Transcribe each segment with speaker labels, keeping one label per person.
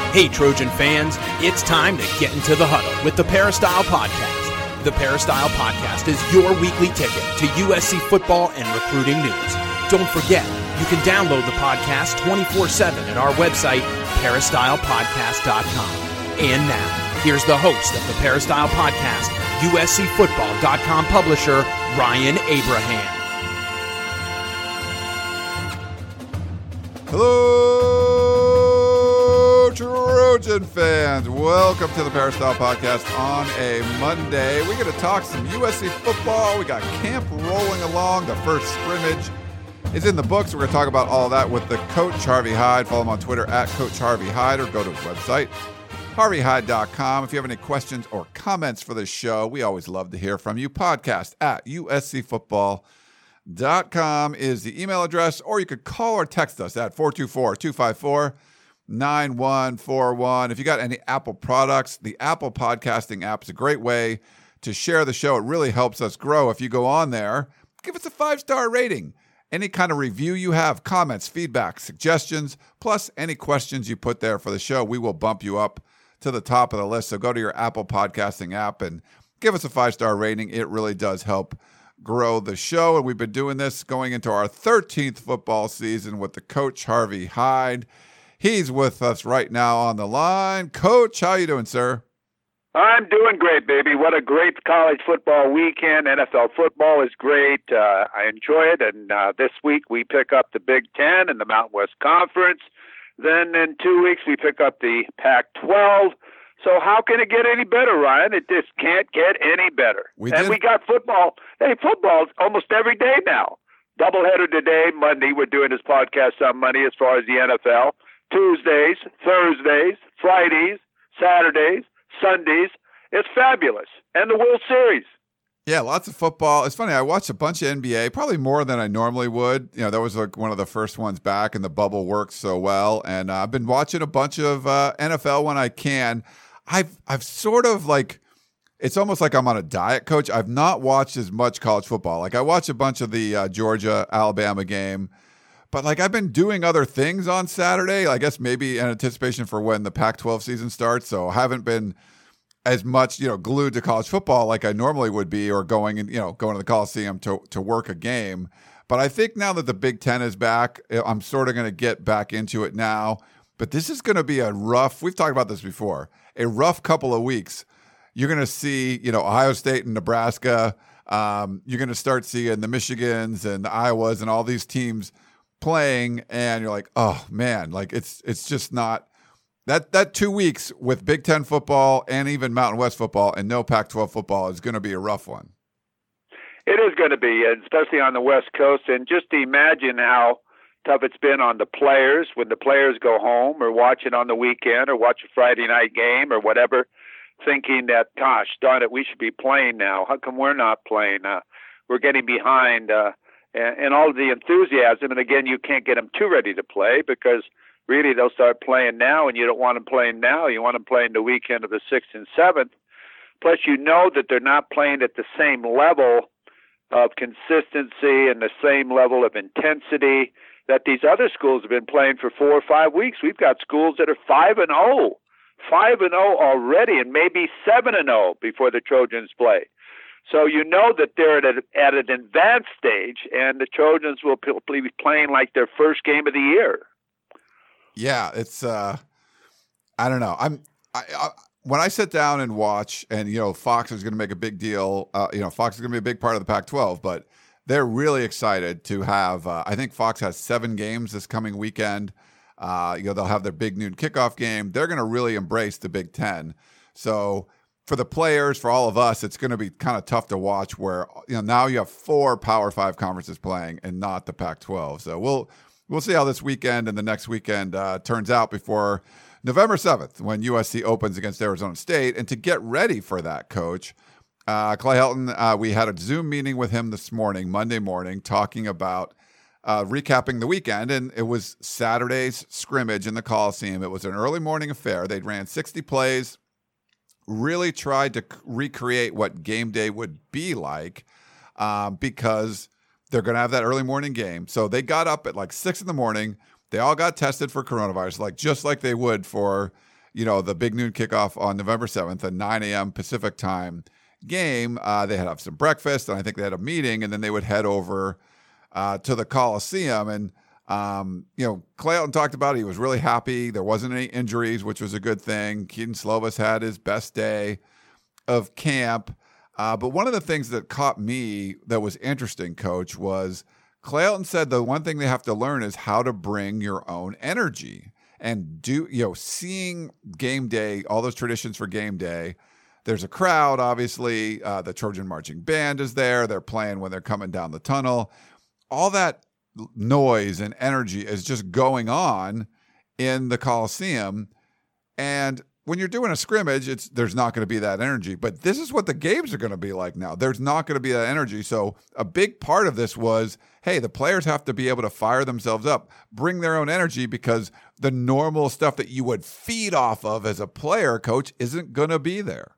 Speaker 1: Hey, Trojan fans, it's time to get into the huddle with the Peristyle Podcast. The Peristyle Podcast is your weekly ticket to USC football and recruiting news. Don't forget, you can download the podcast 24/7 at our website, peristylepodcast.com. And now, here's the host of the Peristyle Podcast, USCFootball.com publisher, Ryan Abraham.
Speaker 2: Hello, Trojan fans. Welcome to the Peristyle Podcast on a Monday. We're going to talk some USC football. We got camp rolling along. The first scrimmage is in the books. We're going to talk about all of that with the coach, Harvey Hyde. Follow him on Twitter at Coach Harvey Hyde, or go to his website, harveyhyde.com. If you have any questions or comments for this show, we always love to hear from you. Podcast at USCFootball.com is the email address, or you could call or text us at 424-254-9141. If you got any Apple products, the Apple Podcasting app is a great way to share the show. It really helps us grow. If you go on there, give us a 5-star rating. Any kind of review you have, comments, feedback, suggestions, plus any questions you put there for the show, we will bump you up to the top of the list. So go to your Apple Podcasting app and give us a 5-star rating. It really does help grow the show. And we've been doing this going into our 13th football season with the coach, Harvey Hyde. He's with us right now on the line. Coach, how you doing, sir?
Speaker 3: I'm doing great, baby. What a great college football weekend. NFL football is great. I enjoy it. And this week we pick up the Big Ten and the Mountain West Conference. Then in 2 weeks we pick up the Pac-12. So how can it get any better, Ryan? It just can't get any better. We got football. Hey, football's almost every day now. Doubleheader today, Monday. We're doing this podcast on Monday as far as the NFL. Tuesdays, Thursdays, Fridays, Saturdays, Sundays. It's fabulous. And the World Series.
Speaker 2: Yeah, lots of football. It's funny, I watched a bunch of NBA, probably more than I normally would. You know, that was like one of the first ones back, and the bubble worked so well. And I've been watching a bunch of NFL when I can. I've sort of like, it's almost like I'm on a diet, Coach. I've not watched as much college football. Like I watched a bunch of the Georgia-Alabama game, but like I've been doing other things on Saturday, I guess maybe in anticipation for when the Pac-12 season starts. So I haven't been as much, glued to college football like I normally would be, or going to the Coliseum to work a game. But I think now that the Big Ten is back, I'm sort of going to get back into it now. But this is going to be we've talked about this before, a rough couple of weeks. You're going to see, Ohio State and Nebraska. You're going to start seeing the Michigans and the Iowas and all these teams playing. And you're like, oh man, like it's just not that 2 weeks with Big Ten football and even Mountain West football and no Pac-12 football is going to be a rough one.
Speaker 3: It is going to be, especially on the West Coast. And just imagine how tough it's been on the players when the players go home or watch it on the weekend or watch a Friday night game or whatever, thinking that, gosh, darn it, we should be playing now. How come we're not playing? We're getting behind. And all of the enthusiasm. And again, you can't get them too ready to play because really they'll start playing now, and you don't want them playing now. You want them playing the weekend of the 6th and 7th. Plus, you know that they're not playing at the same level of consistency and the same level of intensity that these other schools have been playing for 4 or 5 weeks. We've got schools that are 5-0 already, and maybe 7-0 before the Trojans play. So you know that they're at an advanced stage, and the Trojans will be playing like their first game of the year.
Speaker 2: Yeah, it's I don't know. When I sit down and watch, and Fox is going to make a big deal. Fox is going to be a big part of the Pac-12, but they're really excited to have. I think Fox has 7 games this coming weekend. They'll have their big noon kickoff game. They're going to really embrace the Big Ten. So for the players, for all of us, it's going to be kind of tough to watch. Where now you have 4 Power 5 conferences playing and not the Pac-12. So we'll see how this weekend and the next weekend turns out before November 7th, when USC opens against Arizona State. And to get ready for that, Coach, Clay Helton, we had a Zoom meeting with him this morning, Monday morning, talking about recapping the weekend. And it was Saturday's scrimmage in the Coliseum. It was an early morning affair. They'd ran 60 plays, really tried to recreate what game day would be like because they're going to have that early morning game. So they got up at like 6 in the morning. They all got tested for coronavirus, just like they would for the big noon kickoff on November 7th, a 9 a.m. Pacific time game. They had to have some breakfast, and I think they had a meeting, and then they would head over to the Coliseum. And, Clay Helton talked about it. He was really happy. There wasn't any injuries, which was a good thing. Kedon Slovis had his best day of camp. But one of the things that caught me that was interesting, Coach, was Clay Helton said the one thing they have to learn is how to bring your own energy. And seeing game day, all those traditions for game day, there's a crowd, obviously. The Trojan Marching Band is there. They're playing when they're coming down the tunnel. All that noise and energy is just going on in the Coliseum. And when you're doing a scrimmage, there's not going to be that energy. But this is what the games are going to be like now. There's not going to be that energy. So a big part of this was, hey, the players have to be able to fire themselves up, bring their own energy, because the normal stuff that you would feed off of as a player, Coach, isn't going to be there.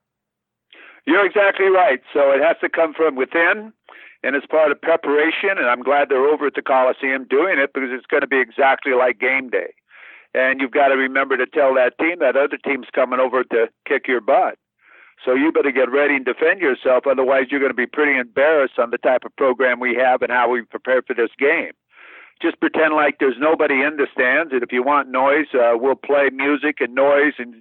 Speaker 3: You're exactly right. So it has to come from within, and it's part of preparation, and I'm glad they're over at the Coliseum doing it, because it's going to be exactly like game day. And you've got to remember to tell that team that other team's coming over to kick your butt. So you better get ready and defend yourself. Otherwise, you're going to be pretty embarrassed on the type of program we have and how we prepare for this game. Just pretend like there's nobody in the stands. And if you want noise, we'll play music and noise and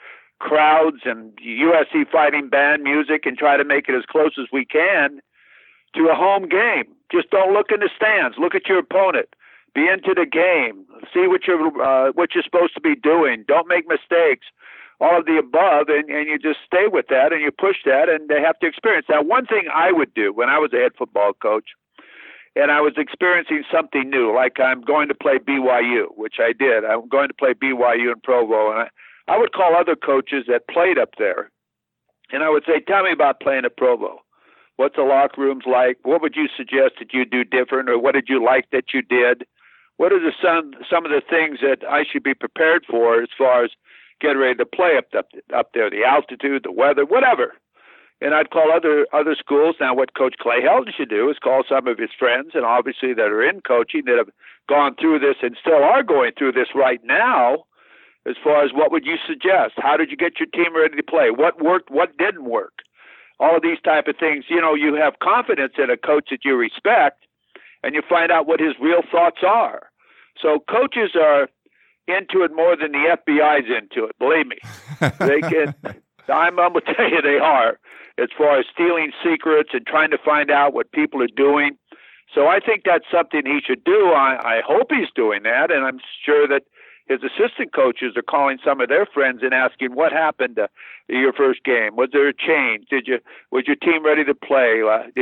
Speaker 3: crowds and USC Fighting Band music and try to make it as close as we can to a home game. Just don't look in the stands. Look at your opponent. Be into the game. See what you're supposed to be doing. Don't make mistakes. All of the above, and you just stay with that, and you push that, and they have to experience. Now, one thing I would do when I was a head football coach, and I was experiencing something new, like I'm going to play BYU, which I did. I'm going to play BYU in Provo, and I would call other coaches that played up there, and I would say, tell me about playing at Provo. What's the locker rooms like? What would you suggest that you do different, or what did you like that you did? What are some of the things that I should be prepared for as far as getting ready to play up there, the altitude, the weather, whatever? And I'd call other schools. Now, what Coach Clay Helton should do is call some of his friends, and obviously that are in coaching, that have gone through this and still are going through this right now, as far as what would you suggest? How did you get your team ready to play? What worked? What didn't work? All of these type of things. You have confidence in a coach that you respect, and you find out what his real thoughts are. So coaches are into it more than the FBI's into it. Believe me, they can. I'm going to tell you they are, as far as stealing secrets and trying to find out what people are doing. So I think that's something he should do. I hope he's doing that, and I'm sure that his assistant coaches are calling some of their friends and asking, what happened to your first game? Was there a change? Was your team ready to play?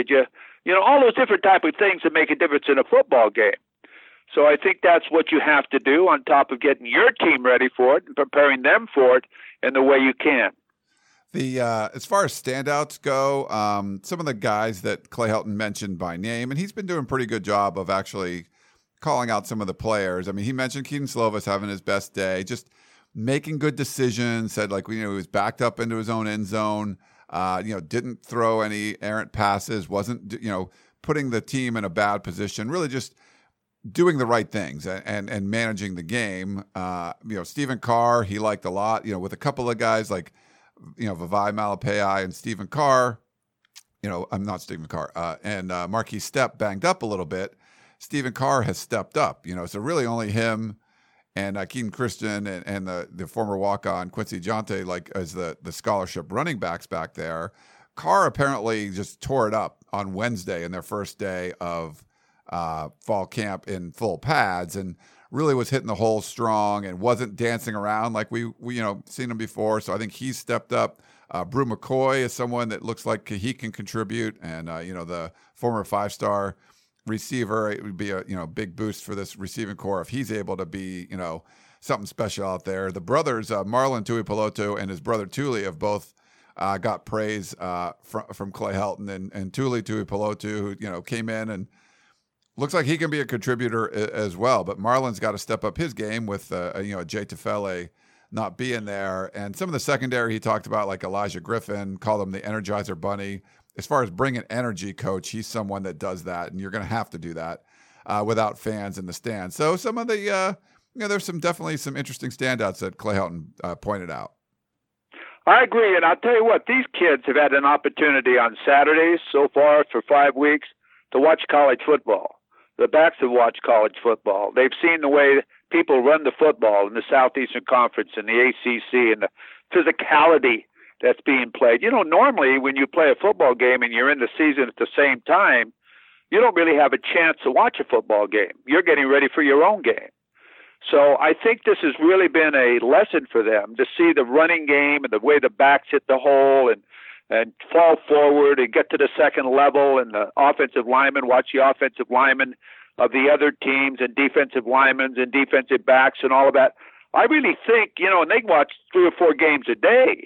Speaker 3: All those different type of things that make a difference in a football game. So I think that's what you have to do, on top of getting your team ready for it and preparing them for it in the way you can.
Speaker 2: As far as standouts go, some of the guys that Clay Helton mentioned by name, and he's been doing a pretty good job of actually calling out some of the players. I mean, he mentioned Kedon Slovis having his best day, just making good decisions, said he was backed up into his own end zone, didn't throw any errant passes, wasn't, putting the team in a bad position, really just doing the right things and managing the game. Stephen Carr, he liked a lot, with a couple of guys like, Vavae Malepeai and Stephen Carr, I'm not Stephen Carr, and Marquise Stepp banged up a little bit. Stephen Carr has stepped up, so really only him and Keaton Christian and the former walk-on Quincy Jonte, as the scholarship running backs back there. Carr apparently just tore it up on Wednesday in their first day of fall camp in full pads, and really was hitting the hole strong and wasn't dancing around like we seen him before. So I think he's stepped up. Brew McCoy is someone that looks like he can contribute, and the former 5-star receiver, it would be a big boost for this receiving core if he's able to be something special out there. The brothers Marlon Tuipulotu and his brother Tuli have both got praise from Clay Helton, and Tuli Tuipulotu, who came in and looks like he can be a contributor as well. But Marlon's got to step up his game with Jay Tufele not being there, and some of the secondary he talked about, like Elijah Griffin, called him the Energizer Bunny. As far as bringing energy, Coach, he's someone that does that, and you're going to have to do that without fans in the stands. So some of the there's definitely some interesting standouts that Clay Helton pointed out.
Speaker 3: I agree, and I'll tell you what, these kids have had an opportunity on Saturdays so far for 5 weeks to watch college football. The backs have watched college football. They've seen the way people run the football in the Southeastern Conference and the ACC and the physicality that's being played. Normally when you play a football game and you're in the season at the same time, you don't really have a chance to watch a football game. You're getting ready for your own game. So I think this has really been a lesson for them to see the running game and the way the backs hit the hole and fall forward and get to the second level, and the offensive linemen watch the offensive linemen of the other teams and defensive linemen and defensive backs and all of that. I really think, and they watch 3 or 4 games a day.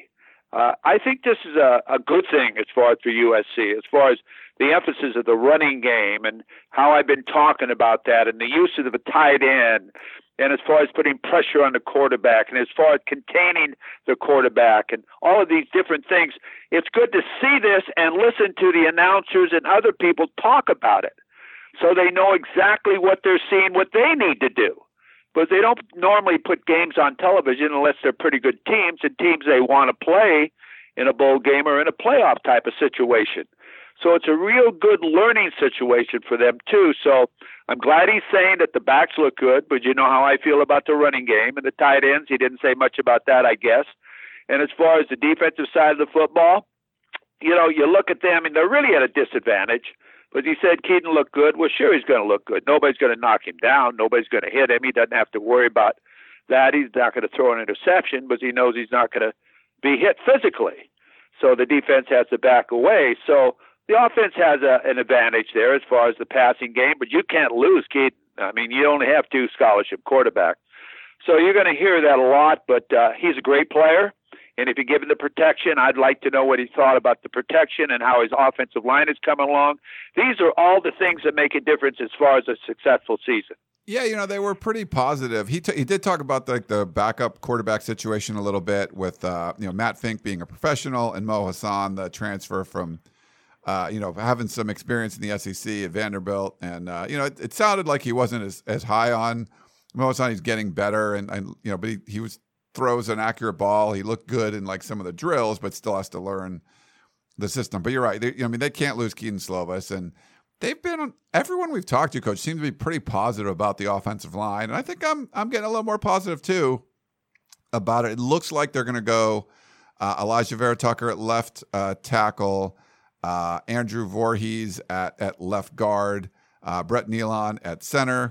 Speaker 3: I think this is a good thing as far as for USC, as far as the emphasis of the running game and how I've been talking about that, and the use of the tight end, and as far as putting pressure on the quarterback, and as far as containing the quarterback, and all of these different things. It's good to see this and listen to the announcers and other people talk about it so they know exactly what they're seeing, what they need to do. But they don't normally put games on television unless they're pretty good teams and teams they want to play in a bowl game or in a playoff type of situation. So it's a real good learning situation for them, too. So I'm glad he's saying that the backs look good, but you know how I feel about the running game and the tight ends. He didn't say much about that, I guess. And as far as the defensive side of the football, you look at them, and they're really at a disadvantage. But he said Keaton looked good. Well, sure, he's going to look good. Nobody's going to knock him down. Nobody's going to hit him. He doesn't have to worry about that. He's not going to throw an interception, but he knows he's not going to be hit physically. So the defense has to back away. So the offense has an advantage there as far as the passing game, but you can't lose Keaton. I mean, you only have 2 scholarship quarterbacks. So you're going to hear that a lot, but he's a great player. And if you give him the protection, I'd like to know what he thought about the protection and how his offensive line is coming along. These are all the things that make a difference as far as a successful season.
Speaker 2: Yeah, they were pretty positive. He did talk about the backup quarterback situation a little bit with Matt Fink being a professional and Mo Hassan, the transfer from having some experience in the SEC at Vanderbilt. And it sounded like he wasn't as high on Mo Hassan. He's getting better, but he throws an accurate ball. He looked good in like some of the drills, but still has to learn the system. But you're right. They can't lose Keaton Slovis, and everyone we've talked to, Coach, seems to be pretty positive about the offensive line. And I think I'm getting a little more positive too about it. It looks like they're going to go Elijah Vera-Tucker at left tackle, Andrew Voorhees at left guard, Brett Nealon at center,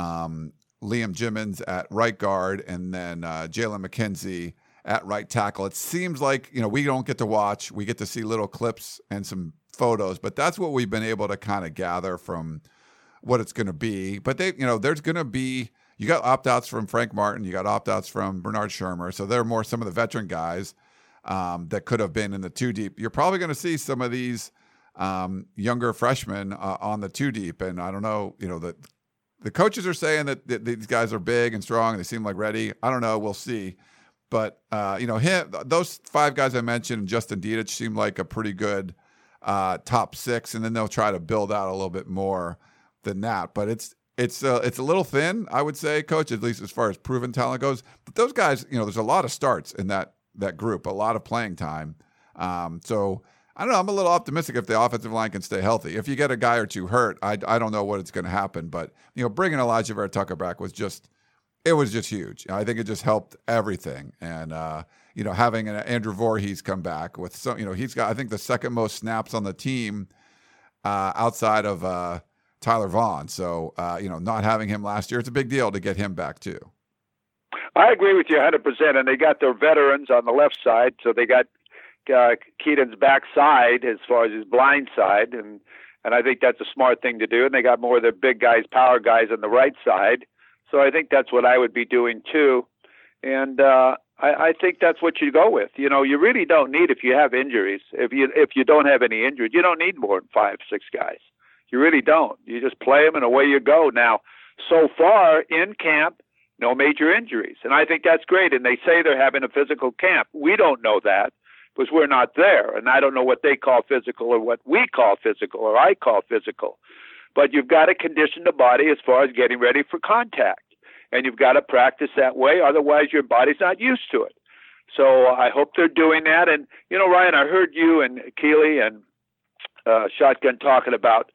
Speaker 2: Liam Jimmons at right guard, and then Jalen McKenzie at right tackle. It seems like, we don't get to watch. We get to see little clips and some photos, but that's what we've been able to kind of gather from what it's going to be. But there's going to be, you got opt-outs from Frank Martin, you got opt-outs from Bernard Shermer, so they're more some of the veteran guys that could have been in the 2 deep. You're probably going to see some of these younger freshmen on the 2 deep, and I don't know, the coaches are saying that these guys are big and strong and they seem like ready. I don't know. We'll see. But, those 5 guys I mentioned, and Justin Dietich seemed like a pretty good top 6, and then they'll try to build out a little bit more than that. But it's a little thin, I would say, Coach, at least as far as proven talent goes. But those guys, there's a lot of starts in that group, a lot of playing time. So I don't know. I'm a little optimistic if the offensive line can stay healthy. If you get a guy or 2 hurt, I don't know what it's going to happen. But, bringing Elijah Vera-Tucker back was just huge. I think it just helped everything. And, having an Andrew Voorhees come back with some, he's got, I think, the second most snaps on the team outside of Tyler Vaughn. So, not having him last year, it's a big deal to get him back too.
Speaker 3: I agree with you 100%. And they got their veterans on the left side. So they got Keaton's backside as far as his blind side, and I think that's a smart thing to do. And they got more of the big guys, power guys on the right side. So I think that's what I would be doing too. And I think that's what you go with. You really don't need, if you have injuries, if you don't have any injuries, you don't need more than 5, 6 guys. You really don't. You just play them and away you go. Now, so far in camp, no major injuries, and I think that's great. And they say they're having a physical camp. We don't know that, because we're not there, and I don't know what they call physical or what we call physical or I call physical. But you've got to condition the body as far as getting ready for contact. and you've got to practice that way. Otherwise, your body's not used to it. So I hope they're doing that. And, Ryan, I heard you and Keely and Shotgun talking about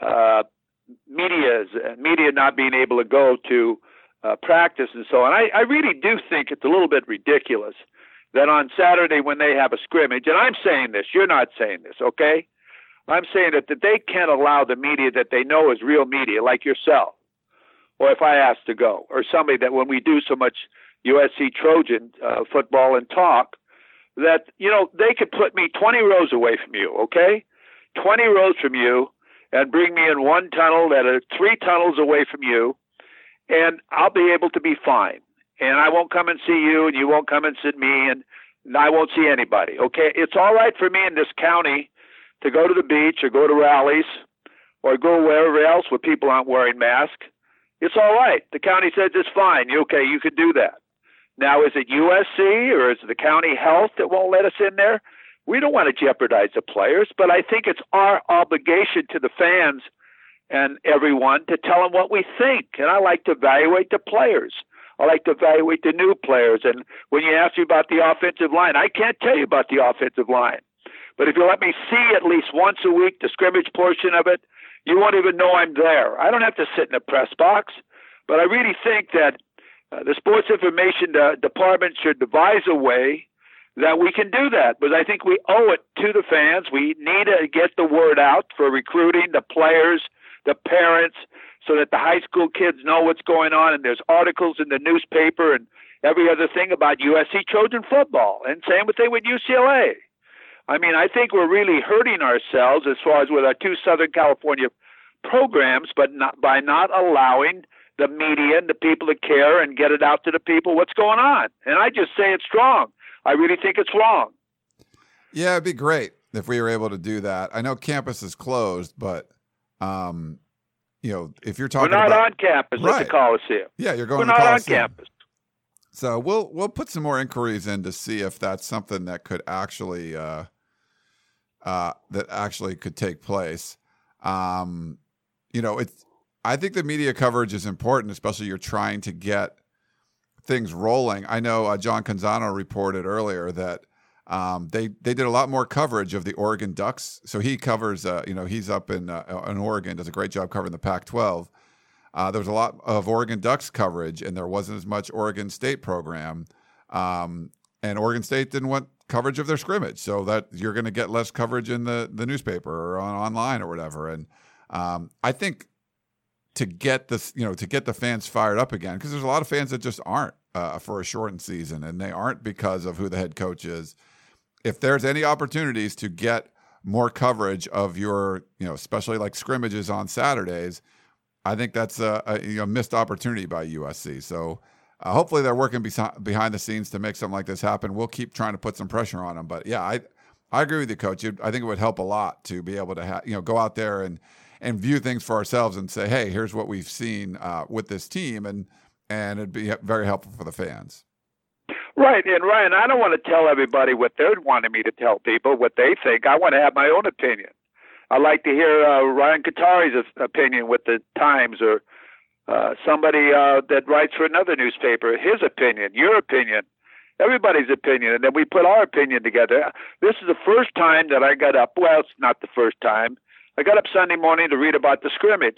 Speaker 3: media not being able to go to practice and so on. I really do think it's a little bit ridiculous that on Saturday when they have a scrimmage, and I'm saying this, you're not saying this, okay? I'm saying that they can't allow the media that they know is real media, like yourself, or if I ask to go, or somebody that when we do so much USC Trojan football and talk, that, they could put me 20 rows away from you, okay? 20 rows from you, and bring me in one tunnel that are 3 tunnels away from you, and I'll be able to be fine. And I won't come and see you, and you won't come and see me, and I won't see anybody, okay? It's all right for me in this county to go to the beach or go to rallies or go wherever else where people aren't wearing masks. It's all right. The county says it's fine. Okay, you could do that. Now, is it USC or is it the county health that won't let us in there? We don't want to jeopardize the players, but I think it's our obligation to the fans and everyone to tell them what we think. And I like to evaluate the players. I like to evaluate the new players. And when you ask me about the offensive line, I can't tell you about the offensive line. But if you let me see at least once a week the scrimmage portion of it, you won't even know I'm there. I don't have to sit in a press box. But I really think that the Sports Information Department should devise a way that we can do that. But I think we owe it to the fans. We need to get the word out for recruiting, the players, the parents, so that the high school kids know what's going on, and there's articles in the newspaper and every other thing about USC Trojan football, and same thing with UCLA. I mean, I think we're really hurting ourselves as far as with our 2 Southern California programs, but by not allowing the media and the people to care and get it out to the people what's going on. And I just say it's wrong. I really think it's wrong.
Speaker 2: Yeah, it'd be great if we were able to do that. I know campus is closed, but if you're talking
Speaker 3: we're not
Speaker 2: about,
Speaker 3: on campus
Speaker 2: right.
Speaker 3: at the Coliseum.
Speaker 2: Yeah, you're going
Speaker 3: we're
Speaker 2: to
Speaker 3: not
Speaker 2: Coliseum.
Speaker 3: on campus.
Speaker 2: So we'll put some more inquiries in to see if that's something that could actually could take place. I think the media coverage is important, especially you're trying to get things rolling. I know John Canzano reported earlier that they did a lot more coverage of the Oregon Ducks. So he covers, he's up in Oregon, does a great job covering the Pac-12. There was a lot of Oregon Ducks coverage, and there wasn't as much Oregon State program. And Oregon State didn't want coverage of their scrimmage, so that you're going to get less coverage in the newspaper or online or whatever. And I think to get this, to get the fans fired up again, because there's a lot of fans that just aren't for a shortened season, and they aren't because of who the head coach is. If there's any opportunities to get more coverage of your, especially like scrimmages on Saturdays, I think that's a missed opportunity by USC. So hopefully they're working behind the scenes to make something like this happen. We'll keep trying to put some pressure on them. But yeah, I agree with you, Coach. I think it would help a lot to be able to go out there and view things for ourselves and say, hey, here's what we've seen with this team, and it'd be very helpful for the fans.
Speaker 3: Right. And Ryan, I don't want to tell everybody what they're wanting me to tell people, what they think. I want to have my own opinion. I'd like to hear Ryan Katari's opinion with the Times, or somebody that writes for another newspaper, his opinion, your opinion, everybody's opinion, and then we put our opinion together. This is the first time that I got up. Well, it's not the first time. I got up Sunday morning to read about the scrimmage.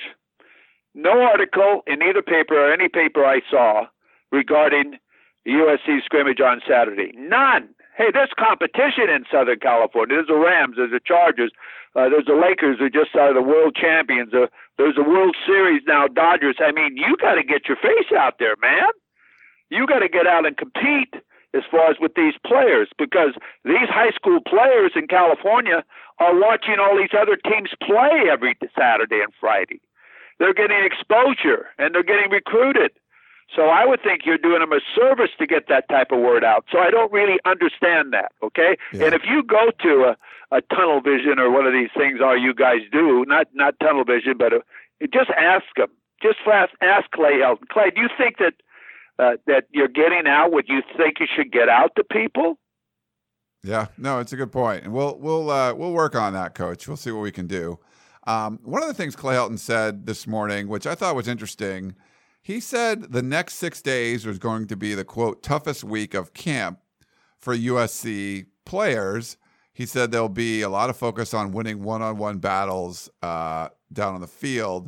Speaker 3: No article in either paper or any paper I saw regarding the USC scrimmage on Saturday. None. Hey, there's competition in Southern California. There's the Rams, there's the Chargers, there's the Lakers who just are the world champions. There's the World Series now, Dodgers. I mean, you got to get your face out there, man. You got to get out and compete as far as with these players, because these high school players in California are watching all these other teams play every Saturday and Friday. They're getting exposure, and they're getting recruited. So I would think you're doing them a service to get that type of word out. So I don't really understand that, okay? Yeah. And if you go to a tunnel vision or one of these things all you guys do, not tunnel vision, but just ask them. Just ask Clay Helton. Clay, do you think that you're getting out what you think you should get out to people?
Speaker 2: Yeah, no, it's a good point. And we'll work on that, Coach. We'll see what we can do. One of the things Clay Helton said this morning, which I thought was interesting, He said the next 6 days was going to be the, quote, toughest week of camp for USC players. He said there'll be a lot of focus on winning one-on-one battles down on the field.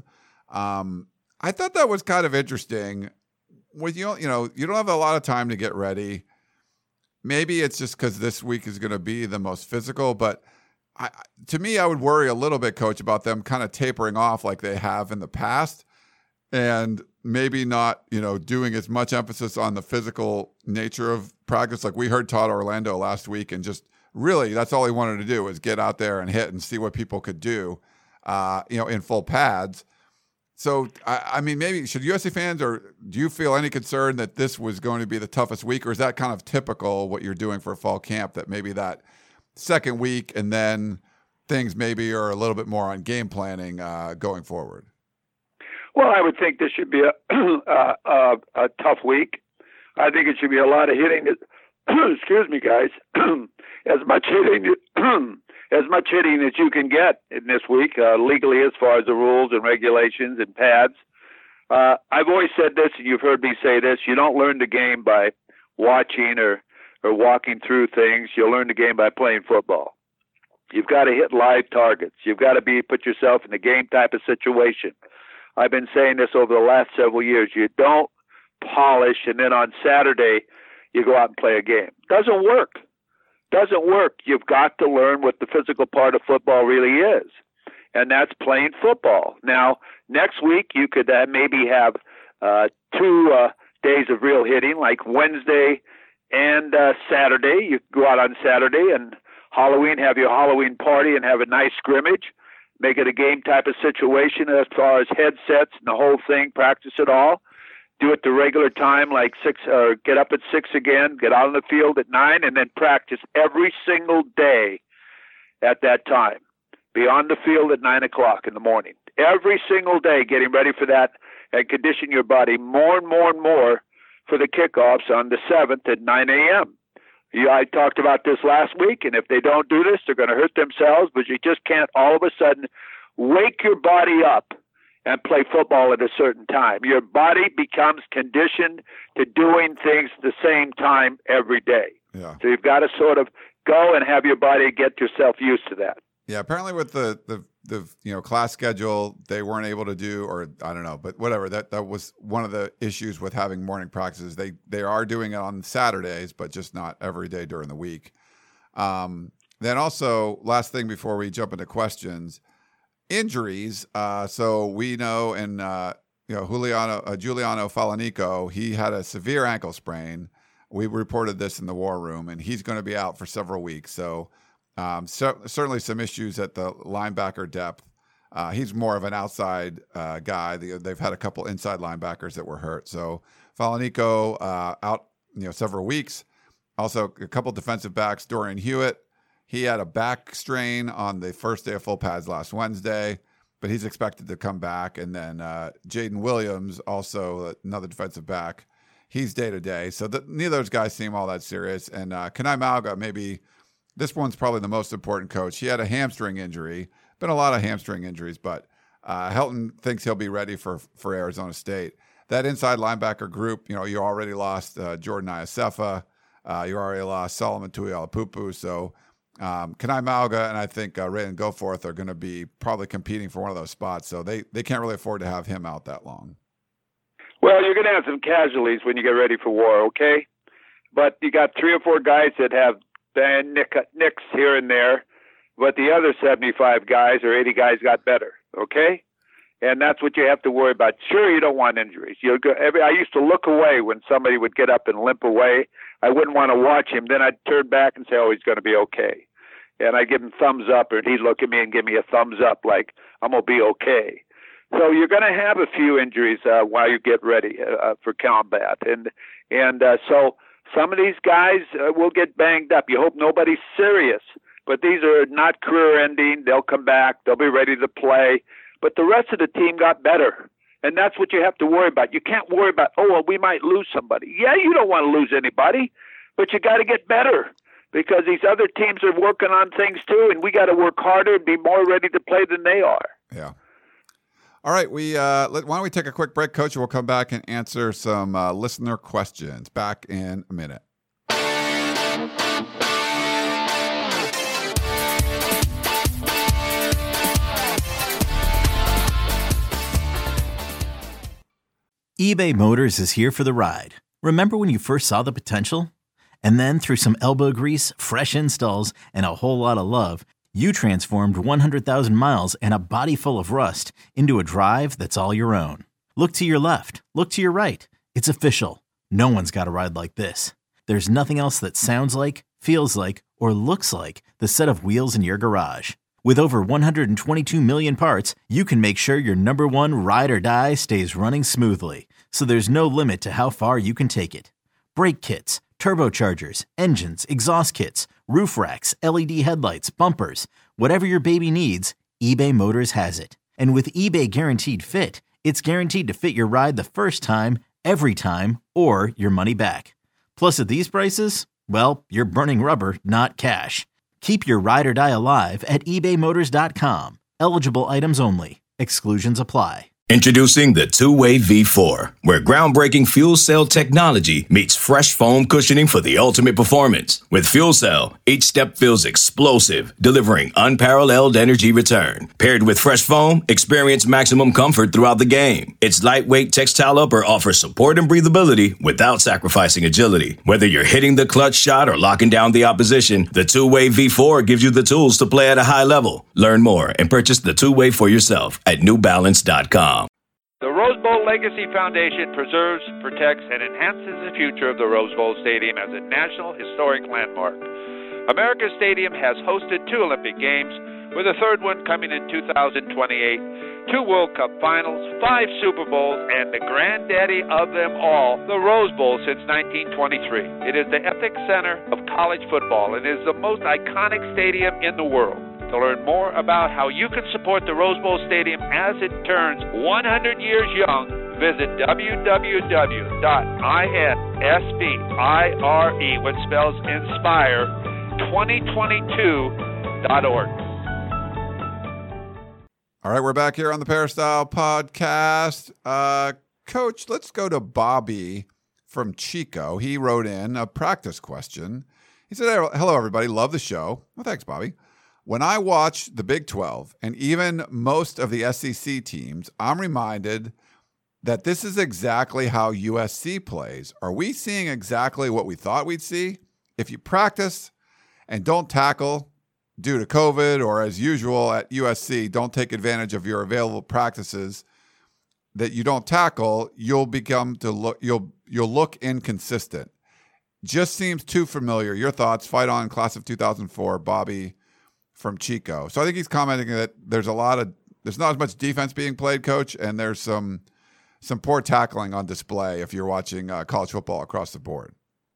Speaker 2: I thought that was kind of interesting. With you don't have a lot of time to get ready. Maybe it's just because this week is going to be the most physical, but to me, I would worry a little bit, Coach, about them kind of tapering off like they have in the past, and maybe not, doing as much emphasis on the physical nature of practice. Like we heard Todd Orlando last week, and just really that's all he wanted to do was get out there and hit and see what people could do, in full pads. So, I mean, maybe should USC fans, or do you feel any concern that this was going to be the toughest week, or is that kind of typical what you're doing for fall camp, that maybe that second week and then things maybe are a little bit more on game planning going forward?
Speaker 3: Well, I would think this should be a tough week. I think it should be a lot of hitting. Excuse me, guys. As much hitting as you can get in this week legally, as far as the rules and regulations and pads. I've always said this, and you've heard me say this: you don't learn the game by watching or walking through things. You'll learn the game by playing football. You've got to hit live targets. You've got to put yourself in a game type of situation. I've been saying this over the last several years. You don't polish and then on Saturday you go out and play a game. Doesn't work. You've got to learn what the physical part of football really is, and that's playing football. Now, next week you could maybe have 2 days of real hitting, like Wednesday and Saturday. You go out on Saturday and Halloween, have your Halloween party and have a nice scrimmage. Make it a game type of situation as far as headsets and the whole thing, practice it all. Do it the regular time, like 6, or get up at 6 again, get out on the field at 9, and then practice every single day at that time. Be on the field at 9 o'clock in the morning. Every single day, getting ready for that, and condition your body more and more and more for the kickoffs on the 7th at 9 a.m. I talked about this last week, and if they don't do this, they're going to hurt themselves, but you just can't all of a sudden wake your body up and play football at a certain time. Your body becomes conditioned to doing things at the same time every day.
Speaker 2: Yeah.
Speaker 3: So you've got to sort of go and have your body get yourself used to that.
Speaker 2: Yeah, apparently with the class schedule, they weren't able to do, or I don't know, but whatever. That was one of the issues with having morning practices. They are doing it on Saturdays, but just not every day during the week. Then also, last thing before we jump into questions, injuries. So we know, and Giuliano Falanico, he had a severe ankle sprain. We reported this in the War Room, and he's going to be out for several weeks. So certainly some issues at the linebacker depth. He's more of an outside guy. They've had a couple inside linebackers that were hurt. So Falanico out several weeks. Also a couple defensive backs. Dorian Hewitt, he had a back strain on the first day of full pads last Wednesday, but he's expected to come back. And then Jaden Williams, also another defensive back, he's day-to-day. So neither of those guys seem all that serious. And Kanai Mauga, maybe this one's probably the most important, Coach. He had a hamstring injury. Been a lot of hamstring injuries, but Helton thinks he'll be ready for Arizona State. That inside linebacker group, you already lost Jordan Iosefa. You already lost Solomon Tuialapupu. So Kanai Mauga and I think Raylan Goforth are going to be probably competing for one of those spots. So they can't really afford to have him out that long.
Speaker 3: Well, you're going to have some casualties when you get ready for war, okay? But you got 3 or 4 guys that have nicks here and there, but the other 75 guys or 80 guys got better, okay? And that's what you have to worry about. Sure, you don't want injuries. I used to look away when somebody would get up and limp away. I wouldn't want to watch him. Then I'd turn back and say, oh, he's going to be okay. And I'd give him thumbs up, and he'd look at me and give me a thumbs up like, I'm going to be okay. So you're going to have a few injuries while you get ready for combat. And so some of these guys will get banged up. You hope nobody's serious. But these are not career-ending. They'll come back. They'll be ready to play. But the rest of the team got better. And that's what you have to worry about. You can't worry about, we might lose somebody. Yeah, you don't want to lose anybody, but you got to get better because these other teams are working on things too, and we got to work harder and be more ready to play than they are.
Speaker 2: Yeah. All right, why don't we take a quick break, Coach, and we'll come back and answer some listener questions. Back in a minute.
Speaker 4: eBay Motors is here for the ride. Remember when you first saw the potential? And then through some elbow grease, fresh installs, and a whole lot of love, you transformed 100,000 miles and a body full of rust into a drive that's all your own. Look to your left. Look to your right. It's official. No one's got a ride like this. There's nothing else that sounds like, feels like, or looks like the set of wheels in your garage. With over 122 million parts, you can make sure your number one ride or die stays running smoothly, so there's no limit to how far you can take it. Brake kits, turbochargers, engines, exhaust kits, roof racks, LED headlights, bumpers, whatever your baby needs, eBay Motors has it. And with eBay Guaranteed Fit, it's guaranteed to fit your ride the first time, every time, or your money back. Plus at these prices, well, you're burning rubber, not cash. Keep your ride or die alive at ebaymotors.com. Eligible items only. Exclusions apply.
Speaker 5: Introducing the Two-Way V4, where groundbreaking fuel cell technology meets fresh foam cushioning for the ultimate performance. With fuel cell, each step feels explosive, delivering unparalleled energy return. Paired with fresh foam, experience maximum comfort throughout the game. Its lightweight textile upper offers support and breathability without sacrificing agility. Whether you're hitting the clutch shot or locking down the opposition, the Two-Way V4 gives you the tools to play at a high level. Learn more and purchase the Two-Way for yourself at newbalance.com.
Speaker 3: The Rose Bowl Legacy Foundation preserves, protects, and enhances the future of the Rose Bowl Stadium as a National Historic Landmark. America's Stadium has hosted 2 Olympic Games, with a third one coming in 2028, 2 World Cup Finals, 5 Super Bowls, and the granddaddy of them all, the Rose Bowl since 1923. It is the epic center of college football and is the most iconic stadium in the world. To learn more about how you can support the Rose Bowl Stadium as it turns 100 years young, visit www.inspire, which spells inspire, 2022.org.
Speaker 2: All right, we're back here on the Peristyle Podcast. Coach, let's go to Bobby from Chico. He wrote in a practice question. He said, hello, everybody. Love the show. Well, thanks, Bobby. When I watch the Big 12 and even most of the SEC teams, I'm reminded that this is exactly how USC plays. Are we seeing exactly what we thought we'd see? If you practice and don't tackle due to COVID, or as usual at USC, don't take advantage of your available practices that you don't tackle, you'll look inconsistent. Just seems too familiar. Your thoughts? Fight on, class of 2004, Bobby from Chico. So I think he's commenting that there's not as much defense being played, Coach, and there's some poor tackling on display if you're watching college football across the board.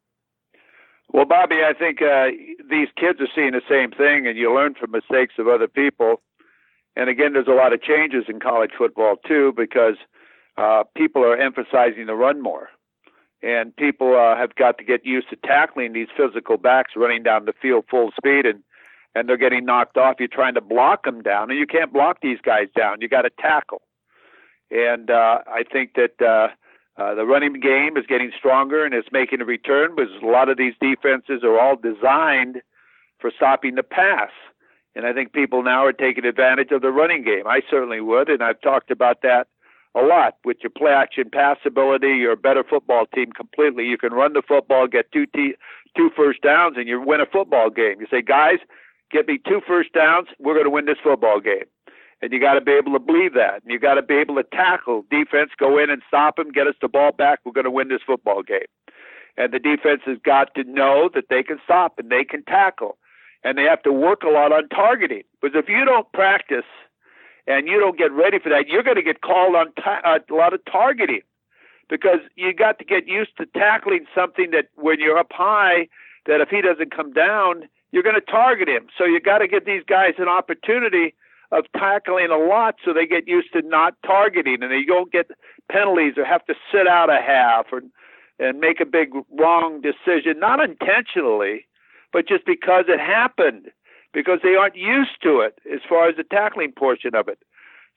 Speaker 3: Well, Bobby, I think these kids are seeing the same thing, and you learn from mistakes of other people. And again, there's a lot of changes in college football too, because people are emphasizing the run more. And people have got to get used to tackling these physical backs running down the field full speed, and they're getting knocked off. You're trying to block them down, and you can't block these guys down. You got to tackle. And I think that the running game is getting stronger, and it's making a return, because a lot of these defenses are all designed for stopping the pass. And I think people now are taking advantage of the running game. I certainly would, and I've talked about that a lot. With your play action pass ability, you're a better football team completely. You can run the football, get two first downs, and you win a football game. You say, guys, get me 2 first downs, we're going to win this football game. And you got to be able to believe that. And you got to be able to tackle defense, go in and stop them, get us the ball back. We're going to win this football game. And the defense has got to know that they can stop and they can tackle. And they have to work a lot on targeting. Because if you don't practice and you don't get ready for that, you're going to get called on a lot of targeting. Because you got to get used to tackling something that when you're up high, that if he doesn't come down, you're going to target him. So you got to give these guys an opportunity of tackling a lot so they get used to not targeting, and they don't get penalties or have to sit out a half and make a big wrong decision, not intentionally, but just because it happened, because they aren't used to it as far as the tackling portion of it.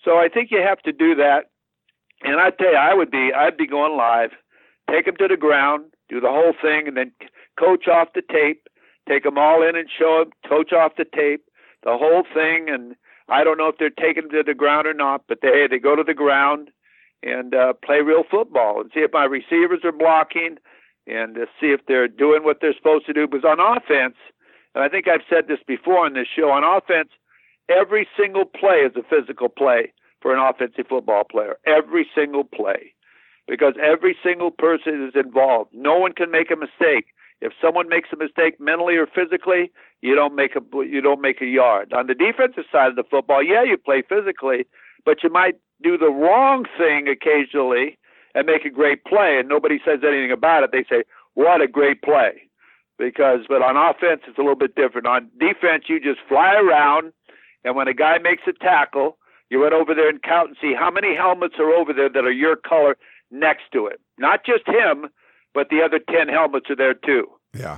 Speaker 3: So I think you have to do that. And I tell you, I'd be going live, take them to the ground, do the whole thing, and then coach off the tape, take them all in and show them, coach off the tape, the whole thing. And I don't know if they're taking them to the ground or not, but they go to the ground and play real football and see if my receivers are blocking and see if they're doing what they're supposed to do. Because on offense, and I think I've said this before on this show, on offense, every single play is a physical play for an offensive football player. Every single play. Because every single person is involved. No one can make a mistake. If someone makes a mistake mentally or physically, you don't make a yard. On the defensive side of the football, yeah, you play physically, but you might do the wrong thing occasionally and make a great play, and nobody says anything about it. They say, what a great play. But on offense, it's a little bit different. On defense, you just fly around, and when a guy makes a tackle, you run over there and count and see how many helmets are over there that are your color next to it. Not just him, but the other 10 helmets are there too.
Speaker 2: Yeah.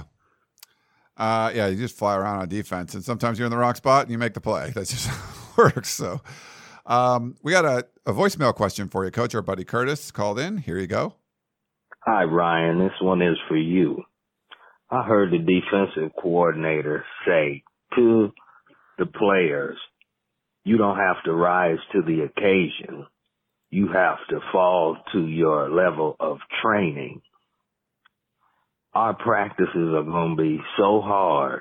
Speaker 2: You just fly around on defense, and sometimes you're in the wrong spot and you make the play. That's just how it works. So we got a voicemail question for you, Coach. Our buddy Curtis called in. Here you go.
Speaker 6: Hi, Ryan. This one is for you. I heard the defensive coordinator say to the players, you don't have to rise to the occasion. You have to fall to your level of training. Our practices are going to be so hard.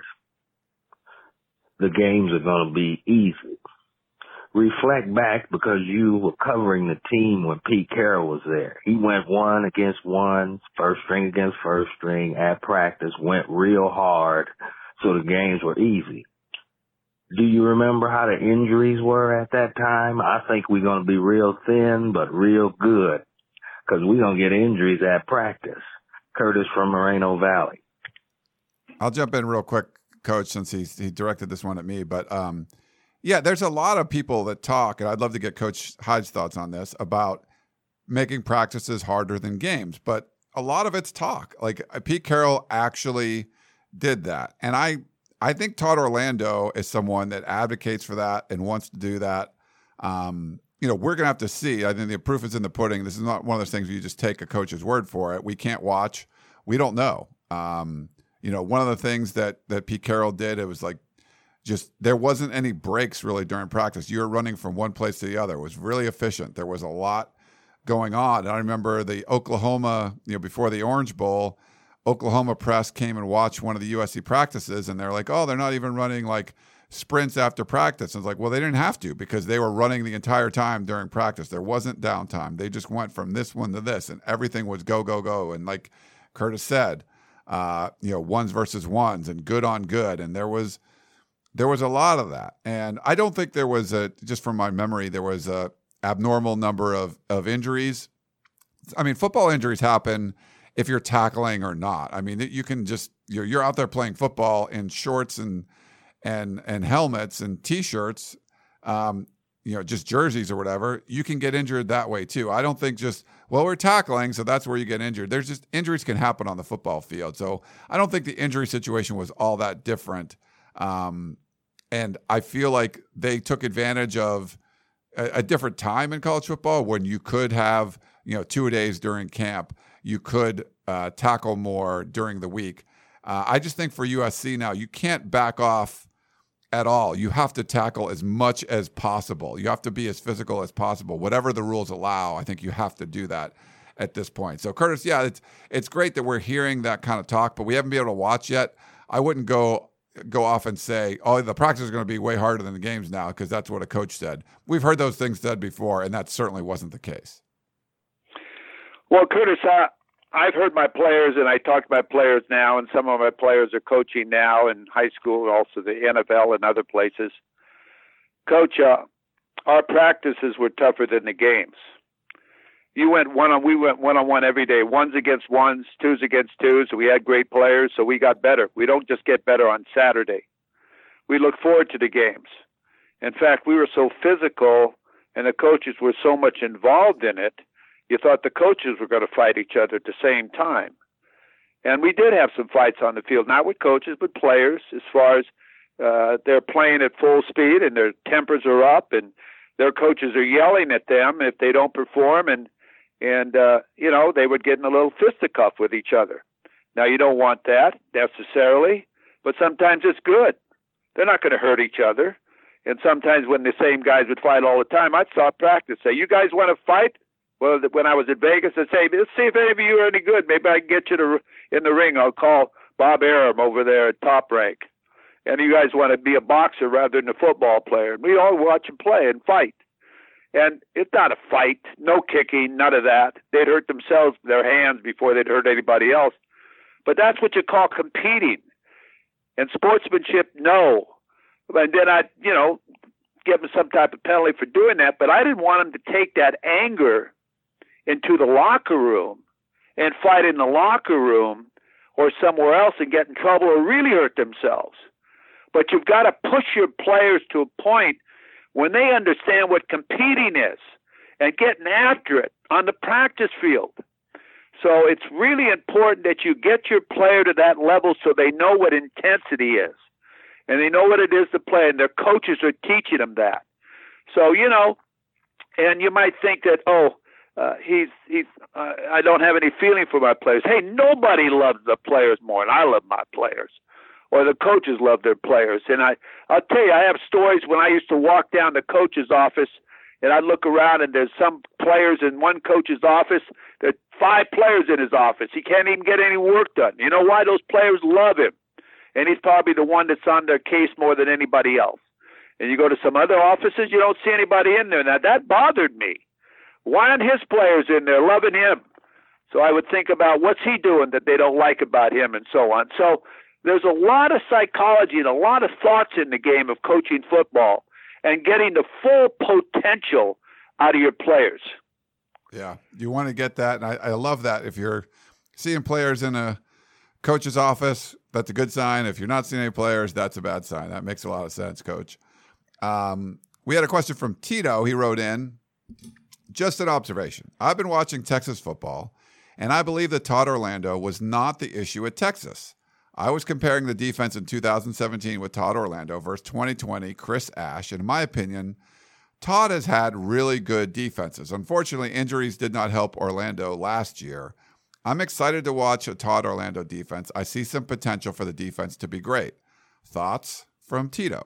Speaker 6: The games are going to be easy. Reflect back because you were covering the team when Pete Carroll was there. He went 1 against 1, first string against first string at practice, went real hard, so the games were easy. Do you remember how the injuries were at that time? I think we're going to be real thin, but real good, because we're going to get injuries at practice. Curtis from Moreno Valley.
Speaker 2: I'll jump in real quick, Coach, since he directed this one at me. But, there's a lot of people that talk, and I'd love to get Coach Hyde's thoughts on this, about making practices harder than games. But a lot of it's talk. Like Pete Carroll actually did that. And I think Todd Orlando is someone that advocates for that and wants to do that. We're going to have to see. I think the proof is in the pudding. This is not one of those things where you just take a coach's word for it. We can't watch. We don't know. One of the things that Pete Carroll did, it was like just there wasn't any breaks really during practice. You were running from one place to the other. It was really efficient. There was a lot going on. And I remember the Oklahoma, before the Orange Bowl, Oklahoma press came and watched one of the USC practices, and they're like, oh, they're not even running like sprints after practice. And it's like, well, they didn't have to because they were running the entire time during practice. There wasn't downtime. They just went from this one to this, and everything was go, go, go. And like Curtis said, ones versus ones and good on good. And there was a lot of that. And I don't think there was just from my memory, there was a abnormal number of injuries. I mean, football injuries happen if you're tackling or not. I mean, you can just, you're out there playing football in shorts and helmets and T-shirts, just jerseys or whatever. You can get injured that way too. I don't think we're tackling, so that's where you get injured. There's just injuries can happen on the football field. So I don't think the injury situation was all that different. And I feel like they took advantage of a different time in college football when you could have, 2 days during camp. You could tackle more during the week. I just think for USC now, you can't back off at all. You have to tackle as much as possible. You have to be as physical as possible. Whatever the rules allow, I think you have to do that at this point. So, Curtis, it's great that we're hearing that kind of talk, but we haven't been able to watch yet. I wouldn't go off and say, oh, the practice is going to be way harder than the games now because that's what a coach said. We've heard those things said before, and that certainly wasn't the case.
Speaker 3: Well, Curtis, I've heard my players, and I talk to my players now, and some of my players are coaching now in high school, also the NFL and other places. Coach, our practices were tougher than the games. We went one-on-one every day, ones against ones, twos against twos. So we had great players, so we got better. We don't just get better on Saturday. We look forward to the games. In fact, we were so physical, and the coaches were so much involved in it, you thought the coaches were going to fight each other at the same time. And we did have some fights on the field, not with coaches, but players, as far as they're playing at full speed and their tempers are up and their coaches are yelling at them if they don't perform, and they would get in a little fisticuff with each other. Now, you don't want that necessarily, but sometimes it's good. They're not going to hurt each other. And sometimes when the same guys would fight all the time, I'd stop practice. Say, you guys want to fight? Well, when I was in Vegas, I'd say, let's see if any of you are any good. Maybe I can get you in the ring. I'll call Bob Arum over there at Top Rank. And you guys want to be a boxer rather than a football player. And we all watch them play and fight. And it's not a fight, no kicking, none of that. They'd hurt themselves, their hands, before they'd hurt anybody else. But that's what you call competing. And sportsmanship, no. And then I'd, give them some type of penalty for doing that. But I didn't want them to take that anger into the locker room and fight in the locker room or somewhere else and get in trouble or really hurt themselves. But you've got to push your players to a point when they understand what competing is and getting after it on the practice field. So it's really important that you get your player to that level so they know what intensity is and they know what it is to play, and their coaches are teaching them that. So, and you might think that, I don't have any feeling for my players. Hey, nobody loves the players more than I love my players, or the coaches love their players. And I'll tell you, I have stories when I used to walk down the coach's office and I'd look around and there's some players in one coach's office. There are 5 players in his office. He can't even get any work done. You know why? Those players love him. And he's probably the one that's on their case more than anybody else. And you go to some other offices, you don't see anybody in there. Now, that bothered me. Why aren't his players in there loving him? So I would think about what's he doing that they don't like about him and so on. So there's a lot of psychology and a lot of thoughts in the game of coaching football and getting the full potential out of your players.
Speaker 2: Yeah, you want to get that. And I love that. If you're seeing players in a coach's office, that's a good sign. If you're not seeing any players, that's a bad sign. That makes a lot of sense, Coach. We had a question from Tito. He wrote in, just an observation. I've been watching Texas football, and I believe that Todd Orlando was not the issue at Texas. I was comparing the defense in 2017 with Todd Orlando versus 2020 Chris Ash. And in my opinion, Todd has had really good defenses. Unfortunately, injuries did not help Orlando last year. I'm excited to watch a Todd Orlando defense. I see some potential for the defense to be great. Thoughts from Tito?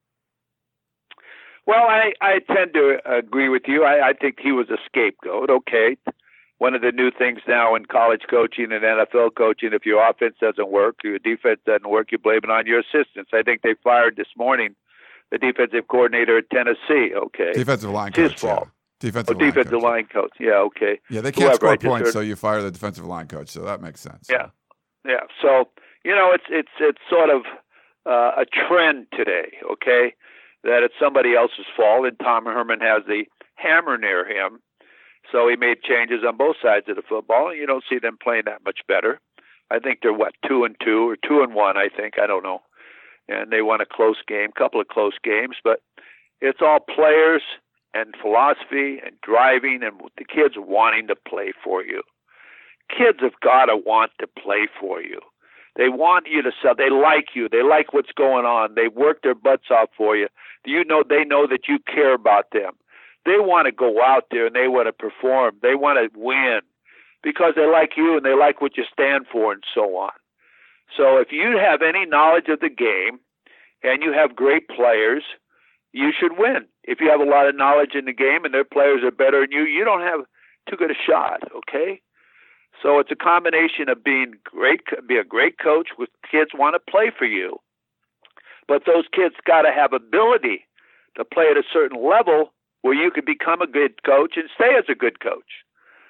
Speaker 3: Well, I tend to agree with you. I think he was a scapegoat. Okay. One of the new things now in college coaching and NFL coaching, if your offense doesn't work, your defense doesn't work, you blame it on your assistants. I think they fired this morning the defensive coordinator at Tennessee. Okay.
Speaker 2: Defensive line
Speaker 3: coach.
Speaker 2: His fault.
Speaker 3: Yeah. Defensive line coach. Yeah, okay.
Speaker 2: Yeah, they can't score points, so you fire the defensive line coach, so that makes sense.
Speaker 3: Yeah. Yeah. So, it's sort of a trend today, okay, that it's somebody else's fault, and Tom Herman has the hammer near him. So he made changes on both sides of the football, and you don't see them playing that much better. I think they're, 2-2 or 2-1, I think. I don't know. And they won a couple of close games. But it's all players and philosophy and driving and the kids wanting to play for you. Kids have got to want to play for you. They want you to sell. They like you. They like what's going on. They work their butts off for you. They know that you care about them. They want to go out there and they want to perform. They want to win because they like you and they like what you stand for and so on. So if you have any knowledge of the game and you have great players, you should win. If you have a lot of knowledge in the game and their players are better than you, you don't have too good a shot, okay? So it's a combination of be a great coach with kids want to play for you. But those kids got to have ability to play at a certain level where you can become a good coach and stay as a good coach.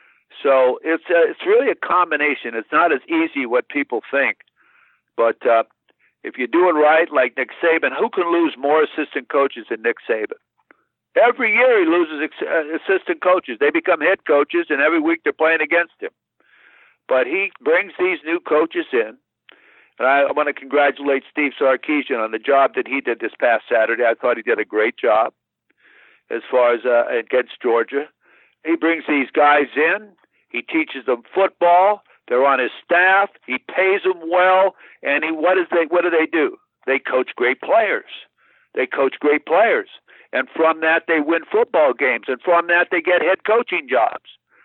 Speaker 3: So it's really a combination. It's not as easy what people think. But if you do it right, like Nick Saban, who can lose more assistant coaches than Nick Saban? Every year he loses assistant coaches. They become head coaches, and every week they're playing against him. But he brings these new coaches in. And I want to congratulate Steve Sarkisian on the job that he did this past Saturday. I thought he did a great job as far as against Georgia. He brings these guys in. He teaches them football. They're on his staff. He pays them well. And what do they do? They coach great players. And from that, they win football games. And from that, they get head coaching jobs.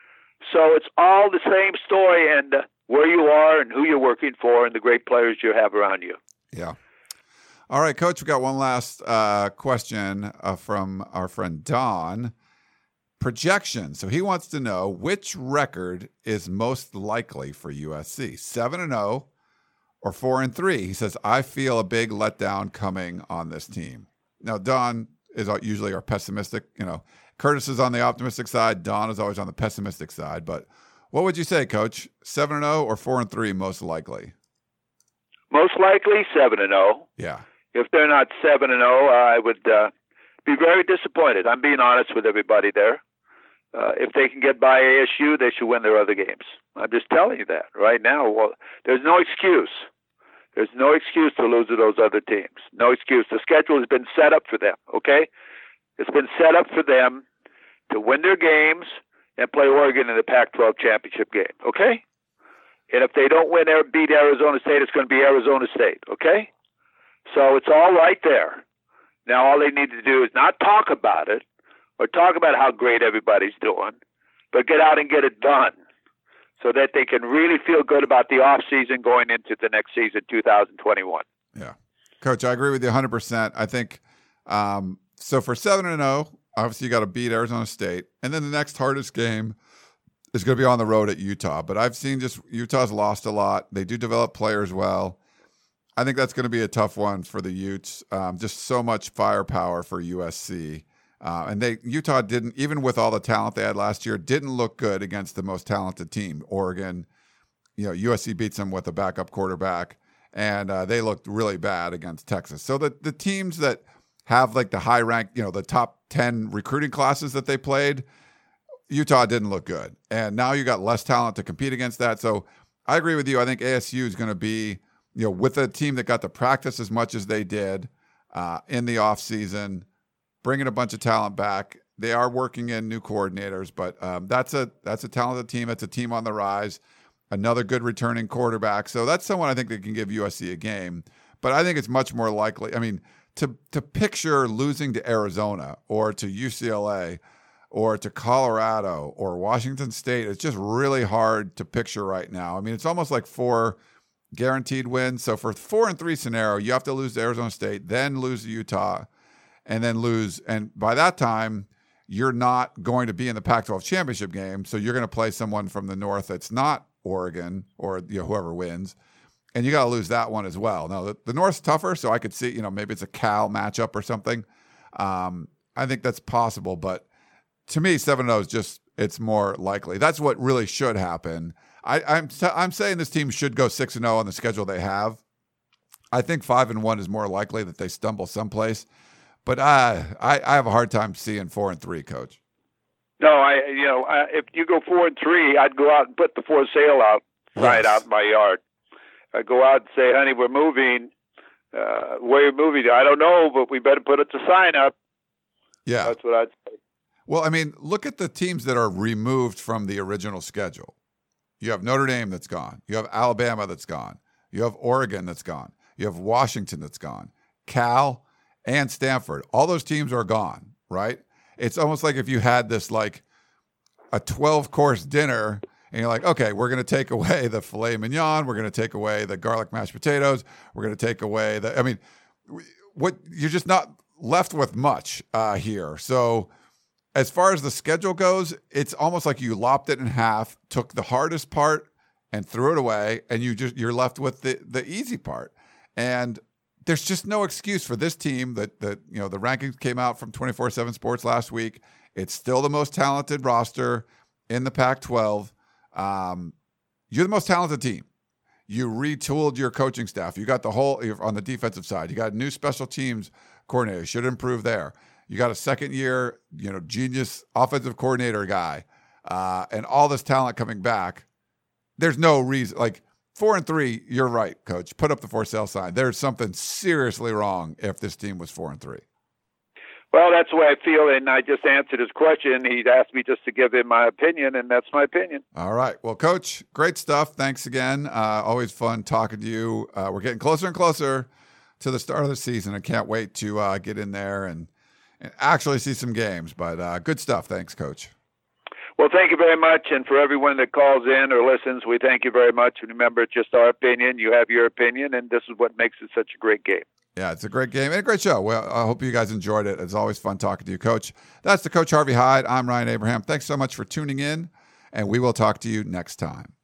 Speaker 3: So it's all the same story, and where you are and who you're working for and the great players you have around you.
Speaker 2: Yeah. All right, Coach, we got one last question from our friend Don. Projection. So he wants to know which record is most likely for USC, 7-0 or 4-3. He says, I feel a big letdown coming on this team. Now, Don is usually our pessimistic, Curtis is on the optimistic side. Don is always on the pessimistic side. But what would you say, Coach? 7-0 or 4-3 most likely?
Speaker 3: Most likely 7-0.
Speaker 2: Yeah.
Speaker 3: If they're not 7-0, I would be very disappointed. I'm being honest with everybody there. If they can get by ASU, they should win their other games. I'm just telling you that right now. Well, there's no excuse. There's no excuse to lose to those other teams. No excuse. The schedule has been set up for them, okay? It's been set up for them to win their games and play Oregon in the Pac-12 championship game, okay? And if they don't beat Arizona State, it's going to be Arizona State, okay? So it's all right there. Now all they need to do is not talk about it or talk about how great everybody's doing, but get out and get it done so that they can really feel good about the offseason going into the next season, 2021.
Speaker 2: Yeah. Coach, I agree with you 100%. I think so for 7-0, obviously you got to beat Arizona State. And then the next hardest game is going to be on the road at Utah. But I've seen just Utah's lost a lot. They do develop players well. I think that's going to be a tough one for the Utes. Just so much firepower for USC. And Utah didn't, even with all the talent they had last year, didn't look good against the most talented team, Oregon. USC beats them with a backup quarterback, and they looked really bad against Texas. So the teams that have like the high rank, the top 10 recruiting classes that they played, Utah didn't look good. And now you got less talent to compete against that. So I agree with you. I think ASU is going to be, with a team that got to practice as much as they did in the offseason, bringing a bunch of talent back. They are working in new coordinators, but that's a talented team. It's a team on the rise. Another good returning quarterback. So that's someone I think that can give USC a game. But I think it's much more likely. I mean, to picture losing to Arizona or to UCLA or to Colorado or Washington State, it's just really hard to picture right now. I mean, it's almost like 4 guaranteed wins. So for 4-3 scenario, you have to lose to Arizona State, then lose to Utah, and then lose. And by that time, you're not going to be in the Pac-12 championship game. So you're going to play someone from the North that's not Oregon or whoever wins. And you got to lose that one as well. Now, the North's tougher, so I could see, maybe it's a Cal matchup or something. I think that's possible. But to me, 7-0 is just, it's more likely. That's what really should happen. I'm saying this team should go 6-0 on the schedule they have. I think 5-1 is more likely that they stumble someplace. But I have a hard time seeing 4-3, Coach.
Speaker 3: No, if you go 4-3, I'd go out and put the for sale outside out in my yard. I'd go out and say, honey, we're moving. Where you're moving? I don't know, but we better put a sign up.
Speaker 2: Yeah.
Speaker 3: That's what I'd say.
Speaker 2: Well, I mean, look at the teams that are removed from the original schedule. You have Notre Dame that's gone. You have Alabama that's gone. You have Oregon that's gone. You have Washington that's gone. Cal and Stanford. All those teams are gone, right? It's almost like if you had this like a 12-course dinner and you're like, okay, we're going to take away the filet mignon. We're going to take away the garlic mashed potatoes. We're going to take away you're just not left with much here. So as far as the schedule goes, it's almost like you lopped it in half, took the hardest part and threw it away, and you're left with the easy part. And there's just no excuse for this team that the rankings came out from 24/7 Sports last week. It's still the most talented roster in the Pac-12. You're the most talented team. You retooled your coaching staff. You got on the defensive side. You got a new special teams coordinator. You should improve there. You got a second-year, genius offensive coordinator guy, and all this talent coming back. There's no reason. 4-3, you're right, Coach. Put up the for sale sign. There's something seriously wrong if this team was 4-3.
Speaker 3: Well, that's the way I feel, and I just answered his question. He'd asked me just to give him my opinion, and that's my opinion.
Speaker 2: All right. Well, Coach, great stuff. Thanks again. Always fun talking to you. We're getting closer and closer to the start of the season. I can't wait to get in there and and actually see some games. But good stuff. Thanks, Coach.
Speaker 3: Well, thank you very much. And for everyone that calls in or listens, we thank you very much. And remember, it's just our opinion. You have your opinion, and this is what makes it such a great game.
Speaker 2: Yeah, it's a great game and a great show. Well, I hope you guys enjoyed it. It's always fun talking to you, Coach. That's the Coach Harvey Hyde. I'm Ryan Abraham. Thanks so much for tuning in, and we will talk to you next time.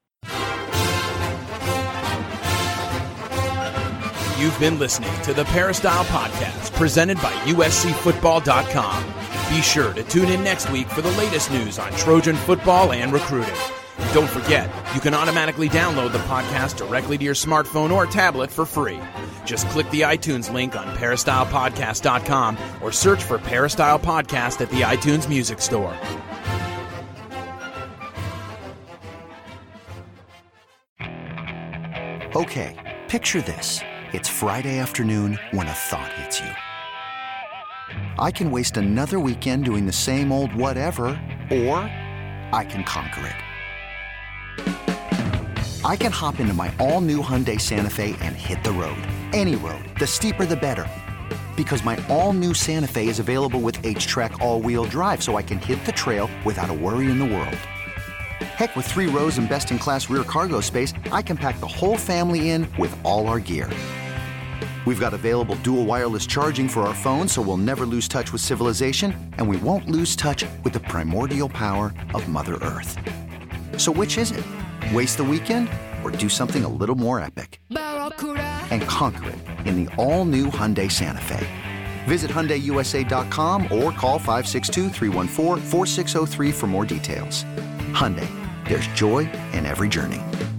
Speaker 1: You've been listening to the Peristyle Podcast, presented by USCFootball.com. Be sure to tune in next week for the latest news on Trojan football and recruiting. And don't forget, you can automatically download the podcast directly to your smartphone or tablet for free. Just click the iTunes link on PeristylePodcast.com or search for Peristyle Podcast at the iTunes Music Store.
Speaker 7: Okay, picture this. It's Friday afternoon when a thought hits you. I can waste another weekend doing the same old whatever, or I can conquer it. I can hop into my all-new Hyundai Santa Fe and hit the road. Any road. The steeper, the better. Because my all-new Santa Fe is available with H-Track all-wheel drive, so I can hit the trail without a worry in the world. Heck, with 3 rows and best-in-class rear cargo space, I can pack the whole family in with all our gear. We've got available dual wireless charging for our phones, so we'll never lose touch with civilization, and we won't lose touch with the primordial power of Mother Earth. So which is it? Waste the weekend or do something a little more epic? And conquer it in the all-new Hyundai Santa Fe. Visit HyundaiUSA.com or call 562-314-4603 for more details. Hyundai, there's joy in every journey.